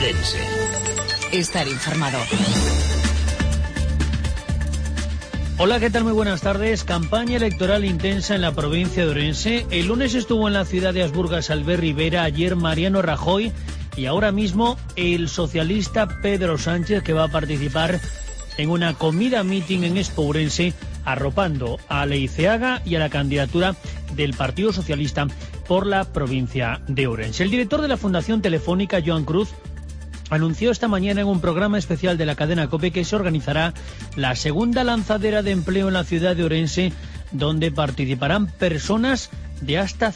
Ourense. Estar informado. Hola, ¿qué tal? Muy buenas tardes. Campaña electoral intensa en la provincia de Ourense. El lunes estuvo en la ciudad de Asburgas Albert Rivera, ayer Mariano Rajoy y ahora mismo el socialista Pedro Sánchez, que va a participar en una comida meeting en Expo Ourense, arropando a Leiceaga y a la candidatura del Partido Socialista por la provincia de Ourense. El director de la Fundación Telefónica, Joan Cruz, anunció esta mañana en un programa especial de la cadena COPE que se organizará la segunda lanzadera de empleo en la ciudad de Ourense, donde participarán personas de hasta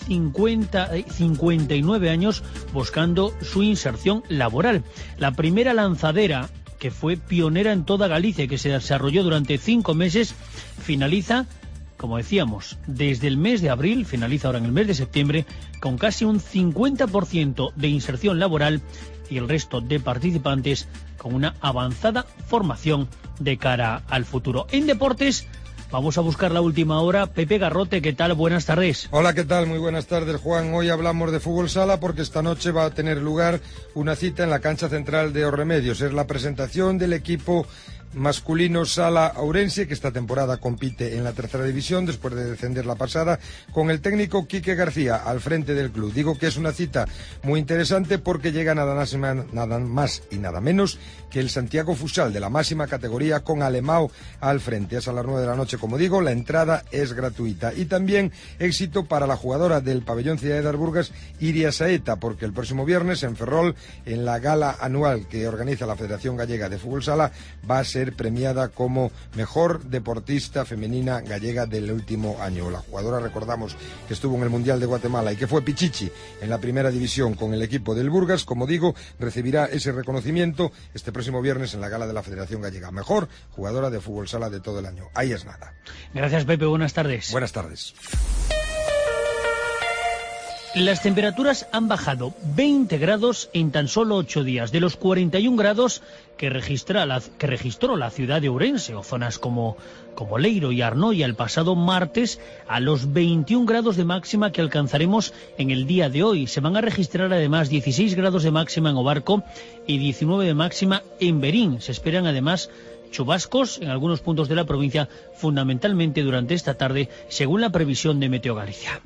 59 años buscando su inserción laboral. La primera lanzadera, que fue pionera en toda Galicia y que se desarrolló durante 5 meses, finaliza, como decíamos, desde el mes de abril, finaliza ahora en el mes de septiembre, con casi un 50% de inserción laboral y el resto de participantes con una avanzada formación de cara al futuro. En deportes, vamos a buscar la última hora. Pepe Garrote, ¿qué tal? Buenas tardes. Hola, ¿qué tal? Muy buenas tardes, Juan. Hoy hablamos de fútbol sala porque esta noche va a tener lugar una cita en la cancha central de Os Remedios. Es la presentación del equipo masculino Sala Ourense, que esta temporada compite en la tercera división después de descender la pasada, con el técnico Quique García al frente del club. Digo que es una cita muy interesante porque llega nada más y nada menos que el Santiago Futsal de la máxima categoría, con Alemão al frente. Es a las 9 de la noche, como digo, la entrada es gratuita. Y también éxito para la jugadora del pabellón Ciudad de Asburgas, Iria Saeta, porque el próximo viernes en Ferrol, en la gala anual que organiza la Federación Gallega de Fútbol Sala, va a ser premiada como mejor deportista femenina gallega del último año. La jugadora, recordamos, que estuvo en el Mundial de Guatemala y que fue pichichi en la primera división con el equipo del Burgas, como digo, recibirá ese reconocimiento este próximo viernes en la gala de la Federación Gallega. Mejor jugadora de fútbol sala de todo el año. Ahí es nada. Gracias, Pepe. Buenas tardes. Buenas tardes. Las temperaturas han bajado 20 grados en tan solo 8 días. De los 41 grados que registró la ciudad de Ourense, o zonas como Leiro y Arnoia el pasado martes, a los 21 grados de máxima que alcanzaremos en el día de hoy. Se van a registrar además 16 grados de máxima en Obarco y 19 de máxima en Berín. Se esperan además chubascos en algunos puntos de la provincia, fundamentalmente durante esta tarde, según la previsión de Meteo Galicia.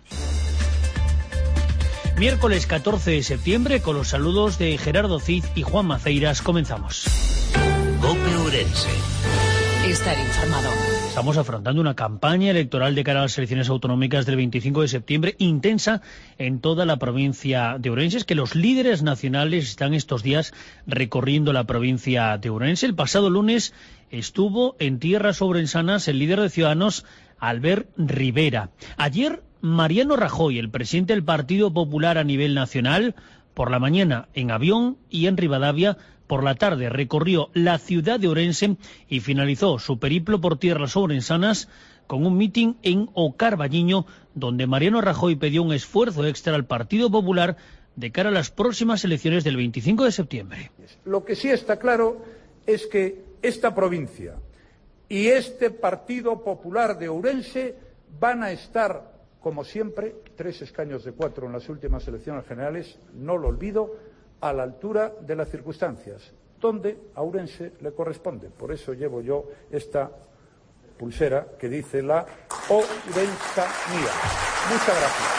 Miércoles 14 de septiembre, con los saludos de Gerardo Cid y Juan Maceiras, comenzamos. COPE Ourense. Estar informado. Estamos afrontando una campaña electoral de cara a las elecciones autonómicas del 25 de septiembre, intensa en toda la provincia de Ourense. Es que los líderes nacionales están estos días recorriendo la provincia de Ourense. El pasado lunes estuvo en tierras ourensanas el líder de Ciudadanos, Albert Rivera. Ayer, Mariano Rajoy, el presidente del Partido Popular a nivel nacional, por la mañana en avión y en Rivadavia, por la tarde recorrió la ciudad de Ourense y finalizó su periplo por tierras ourensanas con un mitin en O Carballiño, donde Mariano Rajoy pidió un esfuerzo extra al Partido Popular de cara a las próximas elecciones del 25 de septiembre. Lo que sí está claro es que esta provincia y este Partido Popular de Ourense van a estar, como siempre, 3 escaños de 4 en las últimas elecciones generales, no lo olvido, a la altura de las circunstancias, donde a Ourense le corresponde. Por eso llevo yo esta pulsera que dice la Ourensanía. Muchas gracias.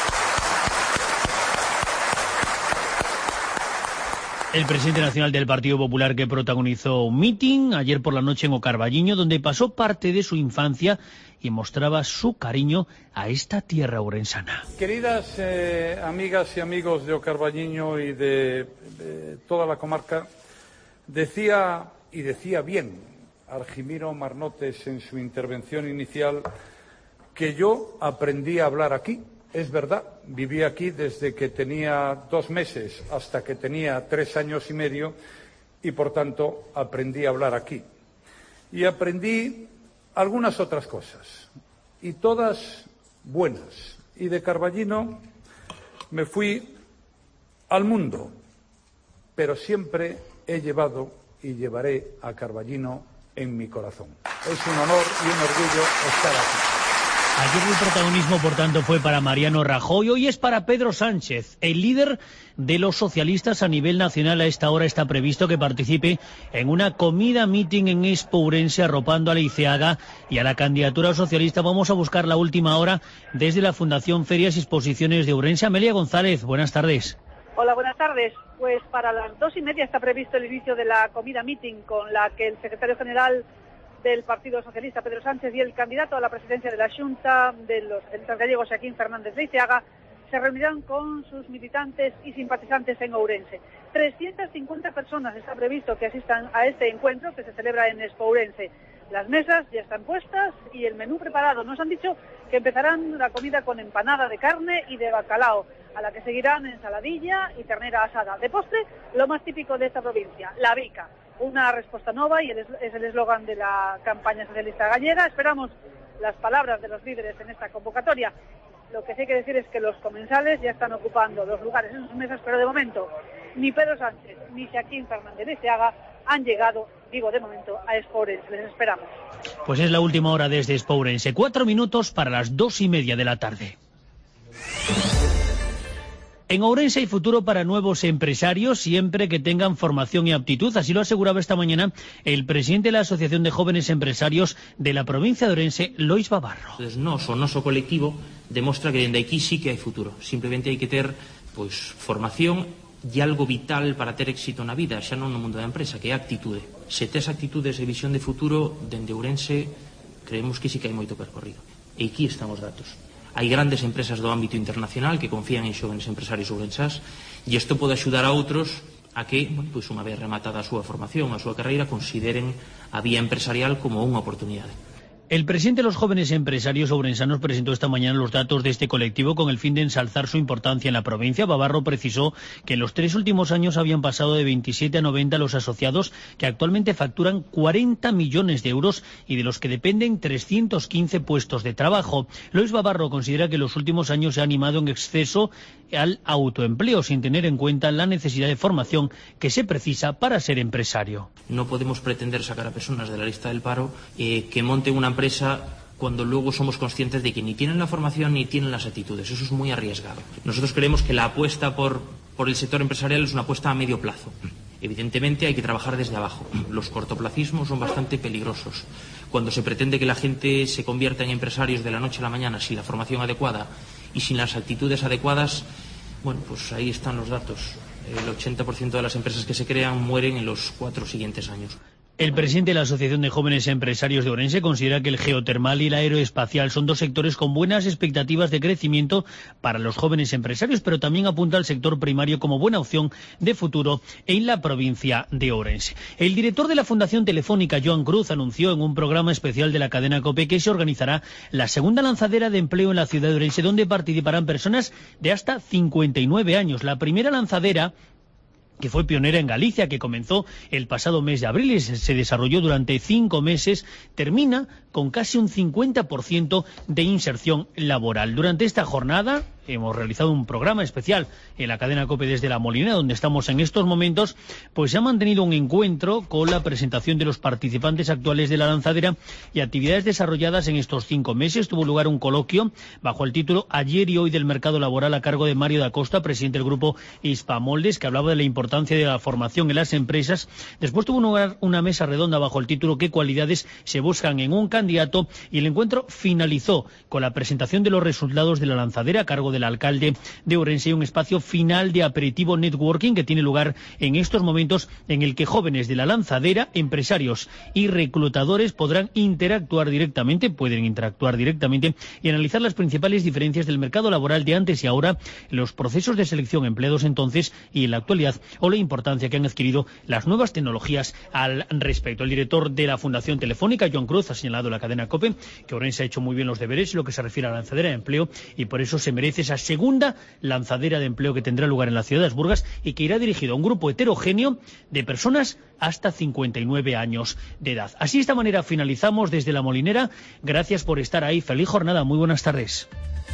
El presidente nacional del Partido Popular, que protagonizó un mitin ayer por la noche en O Carballiño, donde pasó parte de su infancia y mostraba su cariño a esta tierra ourensana. Queridas amigas y amigos de O Carballiño y de toda la comarca, decía bien Argimiro Marnotes en su intervención inicial que yo aprendí a hablar aquí. Es verdad, viví aquí desde que tenía 2 meses hasta que tenía 3 años y medio y, por tanto, aprendí a hablar aquí. Y aprendí algunas otras cosas, y todas buenas. Y de Carballino me fui al mundo, pero siempre he llevado y llevaré a Carballino en mi corazón. Es un honor y un orgullo estar aquí. Ayer el protagonismo, por tanto, fue para Mariano Rajoy. Hoy es para Pedro Sánchez, el líder de los socialistas a nivel nacional. A esta hora está previsto que participe en una comida meeting en Expo Ourense, arropando a Leiceaga y a la candidatura socialista. Vamos a buscar la última hora desde la Fundación Ferias y Exposiciones de Ourense. Amelia González, buenas tardes. Hola, buenas tardes. Pues para las 2:30 está previsto el inicio de la comida meeting, con la que el secretario general del Partido Socialista, Pedro Sánchez, y el candidato a la presidencia de la Xunta de los socialistas gallegos, Joaquín Fernández Leiceaga, se reunirán con sus militantes y simpatizantes en Ourense. 350 personas está previsto que asistan a este encuentro que se celebra en Expo Ourense. Las mesas ya están puestas y el menú preparado. Nos han dicho que empezarán la comida con empanada de carne y de bacalao, a la que seguirán ensaladilla y ternera asada. De postre, lo más típico de esta provincia, la bica. Una respuesta nova y es el eslogan de la campaña socialista gallega. Esperamos las palabras de los líderes en esta convocatoria. Lo que sí hay que decir es que los comensales ya están ocupando los lugares en sus mesas, pero de momento ni Pedro Sánchez ni Joaquín Fernández Leiceaga han llegado, digo de momento, a Expo Ourense. Les esperamos. Pues es la última hora desde Expo Ourense. 4 minutos para las 2:30 de la tarde. En Ourense hay futuro para nuevos empresarios siempre que tengan formación y aptitud. Así lo aseguraba esta mañana el presidente de la Asociación de Jóvenes Empresarios de la provincia de Ourense, Lois Babarro. O noso colectivo demostra que dende aquí sí que hai futuro. Simplemente hai que ter formación e algo vital para ter éxito na vida, xa non no mundo da empresa, que é actitude. Se tes actitudes e visión de futuro, dende Ourense creemos que sí que hai moito percorrido. E aquí están os datos. Hai grandes empresas do ámbito internacional que confían en xóvenes empresarios ourensás e isto pode axudar a outros a que, unha vez rematada a súa formación, a súa carreira, consideren a vía empresarial como unha oportunidade. El presidente de los jóvenes empresarios ourensanos presentó esta mañana los datos de este colectivo con el fin de ensalzar su importancia en la provincia. Babarro precisó que en los 3 últimos años habían pasado de 27 a 90 los asociados, que actualmente facturan 40 millones de euros y de los que dependen 315 puestos de trabajo. Lois Babarro considera que en los últimos años se ha animado en exceso al autoempleo, sin tener en cuenta la necesidad de formación que se precisa para ser empresario. No podemos pretender sacar a personas de la lista del paro que monten una empresa cuando luego somos conscientes de que ni tienen la formación ni tienen las actitudes. Eso es muy arriesgado. Nosotros creemos que la apuesta por el sector empresarial es una apuesta a medio plazo. Evidentemente hay que trabajar desde abajo. Los cortoplacismos son bastante peligrosos. Cuando se pretende que la gente se convierta en empresarios de la noche a la mañana sin la formación adecuada y sin las actitudes adecuadas, pues ahí están los datos. El 80% de las empresas que se crean mueren en los 4 siguientes años. El presidente de la Asociación de Jóvenes Empresarios de Ourense considera que el geotermal y el aeroespacial son 2 sectores con buenas expectativas de crecimiento para los jóvenes empresarios, pero también apunta al sector primario como buena opción de futuro en la provincia de Ourense. El director de la Fundación Telefónica, Joan Cruz, anunció en un programa especial de la cadena COPE que se organizará la segunda lanzadera de empleo en la ciudad de Ourense, donde participarán personas de hasta 59 años. La primera lanzadera, que fue pionera en Galicia, que comenzó el pasado mes de abril y se desarrolló durante 5 meses, termina con casi un 50% de inserción laboral. Durante esta jornada hemos realizado un programa especial en la cadena COPE desde La Molinera, donde estamos en estos momentos, pues se ha mantenido un encuentro con la presentación de los participantes actuales de la lanzadera y actividades desarrolladas en estos 5 meses. Tuvo lugar un coloquio bajo el título Ayer y hoy del mercado laboral, a cargo de Mario da Costa, presidente del grupo Hispamoldes, que hablaba de la importancia de la formación en las empresas. Después tuvo lugar una mesa redonda bajo el título ¿Qué cualidades se buscan en un candidato? Y el encuentro finalizó con la presentación de los resultados de la lanzadera a cargo del alcalde de Ourense y un espacio final de aperitivo networking que tiene lugar en estos momentos, en el que jóvenes de la lanzadera, empresarios y reclutadores pueden interactuar directamente y analizar las principales diferencias del mercado laboral de antes y ahora, los procesos de selección empleados entonces y en la actualidad, o la importancia que han adquirido las nuevas tecnologías al respecto. El director de la Fundación Telefónica, Joan Cruz, ha señalado en la cadena COPE que Ourense ha hecho muy bien los deberes en lo que se refiere a la lanzadera de empleo y por eso se merece esa segunda lanzadera de empleo que tendrá lugar en la ciudad de Asburgas y que irá dirigido a un grupo heterogéneo de personas hasta 59 años de edad. Así, de esta manera finalizamos desde La Molinera. Gracias por estar ahí. Feliz jornada. Muy buenas tardes.